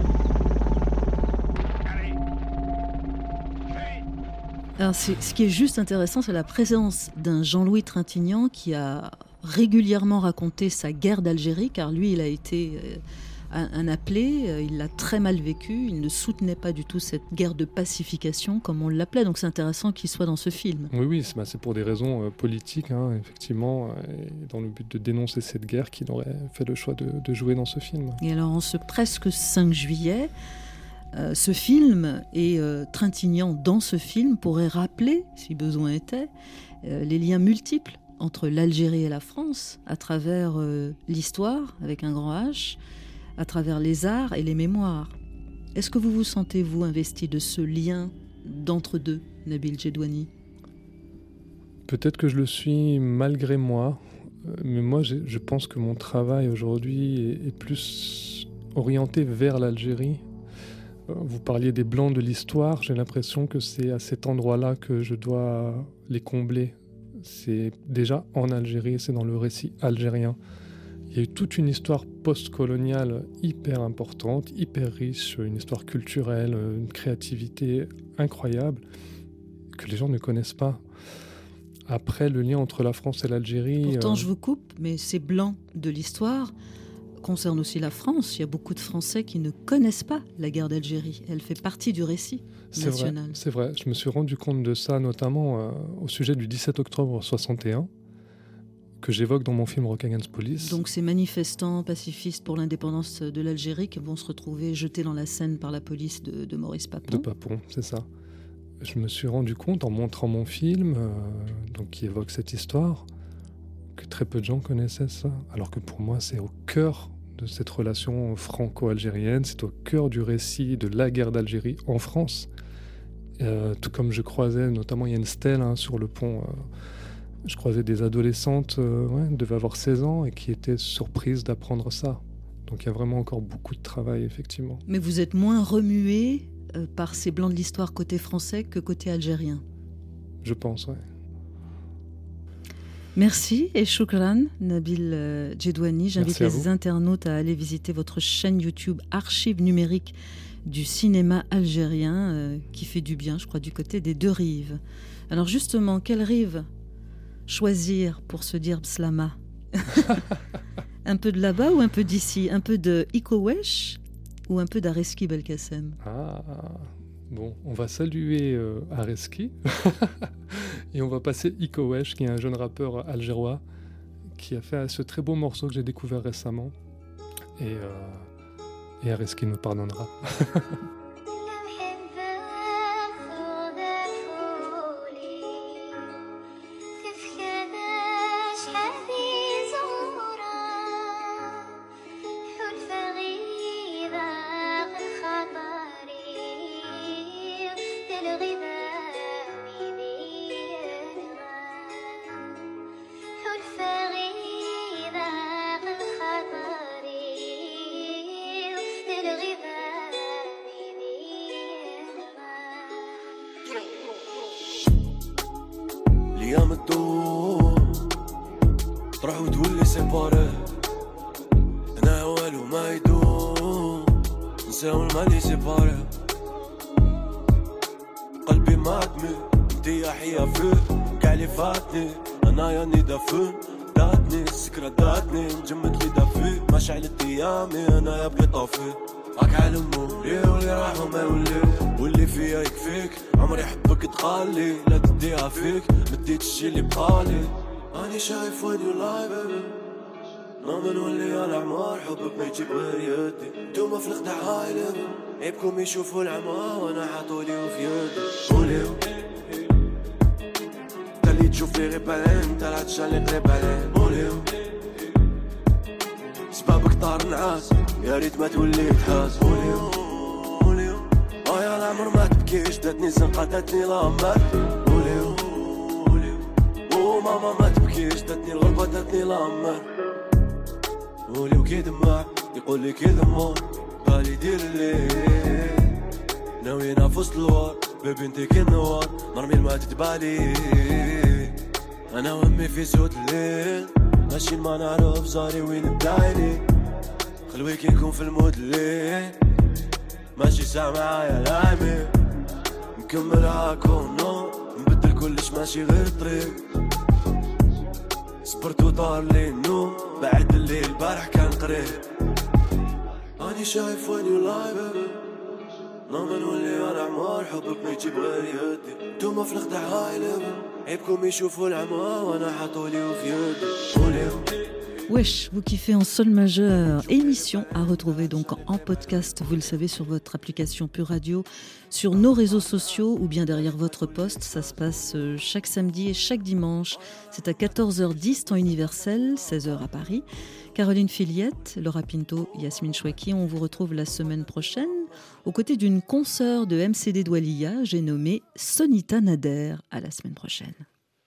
Alors ce qui est juste intéressant, c'est la présence d'un Jean-Louis Trintignant qui a régulièrement raconté sa guerre d'Algérie, car lui, il a été un appelé, il l'a très mal vécu, il ne soutenait pas du tout cette guerre de pacification, comme on l'appelait, donc c'est intéressant qu'il soit dans ce film. Oui, c'est pour des raisons politiques, effectivement, et dans le but de dénoncer cette guerre qu'il aurait fait le choix de jouer dans ce film. Et alors, en ce presque 5 juillet, ce film et Trintignant dans ce film pourrait rappeler, si besoin était, les liens multiples entre l'Algérie et la France, à travers l'histoire, avec un grand H, à travers les arts et les mémoires. Est-ce que vous vous sentez, vous, investi de ce lien d'entre deux, Nabil Jedouani ? Peut-être que je le suis malgré moi, mais moi je pense que mon travail aujourd'hui est plus orienté vers l'Algérie. Vous parliez des blancs de l'histoire, j'ai l'impression que c'est à cet endroit-là que je dois les combler. C'est déjà en Algérie, c'est dans le récit algérien. Il y a eu toute une histoire post-coloniale hyper importante, hyper riche, une histoire culturelle, une créativité incroyable que les gens ne connaissent pas. Après, le lien entre la France et l'Algérie... Pourtant, je vous coupe, mais ces blancs de l'histoire concernent aussi la France. Il y a beaucoup de Français qui ne connaissent pas la guerre d'Algérie. Elle fait partie du récit national. C'est vrai. Je me suis rendu compte de ça, notamment au sujet du 17 octobre 61, que j'évoque dans mon film Rock Against Police. Donc ces manifestants pacifistes pour l'indépendance de l'Algérie qui vont se retrouver jetés dans la Seine par la police de Maurice Papon. De Papon, c'est ça. Je me suis rendu compte en montrant mon film, donc qui évoque cette histoire, que très peu de gens connaissaient ça, alors que pour moi c'est au cœur de cette relation franco-algérienne, c'est au cœur du récit de la guerre d'Algérie en France. Tout comme je croisais, notamment il y a une stèle sur le pont, je croisais des adolescentes, devaient avoir 16 ans et qui étaient surprises d'apprendre ça. Donc il y a vraiment encore beaucoup de travail, effectivement. Mais vous êtes moins remué par ces blancs de l'histoire côté français que côté algérien. Je pense, oui. Merci et shukran, Nabil Djedouani. J'invite les internautes à aller visiter votre chaîne YouTube Archives numériques du cinéma algérien qui fait du bien, je crois, du côté des deux rives. Alors justement, quelle rive choisir pour se dire Bslama? Un peu de là-bas ou un peu d'ici? Un peu de Iko Wesh ou un peu d'Areski Belkacem? Bon, on va saluer Areski et on va passer Iko Wesh, qui est un jeune rappeur algérois qui a fait ce très beau morceau que j'ai découvert récemment. Et Areski nous pardonnera. الايام تدور تروح وتولي سيباري انا والو ما يدوم نساو المالي سيباري قلبي معدمي انتي حيا فيه كاع اللي فاتني انا ياني دافن داتني السكرة داتني مجمد لي دافي ما شعلت ايامي انا يا بقي طافي هاك علمو ليه واللي راح وما يولي واللي فيا يكفيك عمري حبك تخلي لا تديها فيك مديت الشي اللي بقالي اني شايف وين يو لاي بيبي ناما نولي على عمار حبك ما يجيب غير يدي نتوما في الخدع عايلة عيبكم يشوفوا العمى وانا حاطولي وفي يدي قوليو تالي تشوف لي غير بالين تالي تشالي قريب عليه قوليو سبابك طار نعاس يا ريت ما تولي تحاس قوليو يا العمر ما تبكيش داتني زنقة داتني لامات قوليو ماما ما تبكيش داتني الغربة داتني لامات قوليو كي دمع يقولي كي دمار بالي دير الليل ناوينا في وسط الوار بيبي انتي كي النوار نرمي الماء تتبالي انا وامي في سود الليل ماشي ما نعرف زاري وين بدايني خلوي كي نكون في المود الليل ماشي ساعة معايا لايمي نكمل هاكونو نبدل كلش ماشي غير طريق صبرت وطار لي النوم بعد الليل البارح كان قريب اني شايف وين يو لاي بيبي ناما نولي على عمار حبك ما يجيب غير يدي نتوما في الخدع هايلة عيبكم يشوفوا العمى وانا حاطولي وفي يدي قوليو Wesh, vous kiffez en sol majeur, émission à retrouver donc en podcast, vous le savez, sur votre application Pure Radio, sur nos réseaux sociaux ou bien derrière votre poste. Ça se passe chaque samedi et chaque dimanche. C'est à 14h10 temps universel, 16h à Paris. Caroline Filiette, Laura Pinto, Yasmine Chouaki, on vous retrouve la semaine prochaine aux côtés d'une consoeur de MCD Doualiya, j'ai nommé Sonita Nader. À la semaine prochaine.